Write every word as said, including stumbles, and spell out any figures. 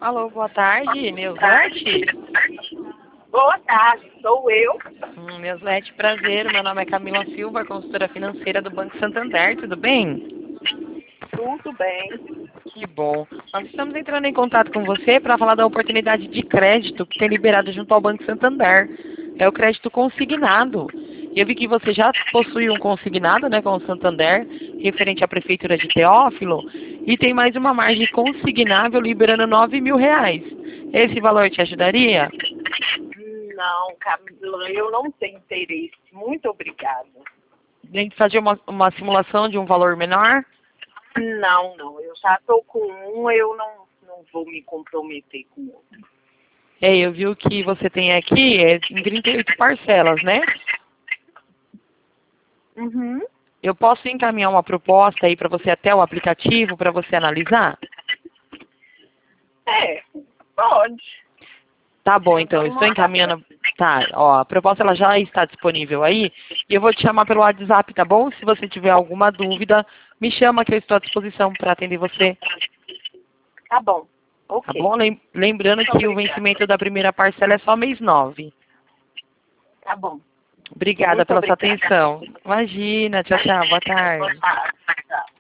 Alô, boa tarde, Neuslete? Boa tarde, sou eu. Hum, Neuslete, prazer. Meu nome é Camila Silva, consultora financeira do Banco Santander. Tudo bem? Tudo bem. Que bom. Nós estamos entrando em contato com você para falar da oportunidade de crédito que tem liberado junto ao Banco Santander. É o crédito consignado. E eu vi que você já possui um consignado, né, com o Santander, referente à Prefeitura de Teófilo, e tem mais uma margem consignável liberando nove mil reais. Esse valor te ajudaria? Não, Camila, eu não tenho interesse. Muito obrigada. Nem fazer uma, uma simulação de um valor menor? Não, não. Eu já estou com um, eu não, não vou me comprometer com outro. É, eu vi o que você tem aqui é em trinta e oito parcelas, né? Uhum. Eu posso encaminhar uma proposta aí para você até o aplicativo para você analisar? É, pode. Tá bom, então, eu estou encaminhando. Tá, ó, a proposta ela já está disponível aí e eu vou te chamar pelo WhatsApp, tá bom? Se você tiver alguma dúvida, me chama que eu estou à disposição para atender você. Tá bom. Ok. Tá bom? Lem- Lembrando que o vencimento da primeira parcela é só mês nove. Tá bom. Obrigada Muito pela sua obrigada. atenção. Imagina, tchau, tchau, boa tarde. Boa tarde. Tchau.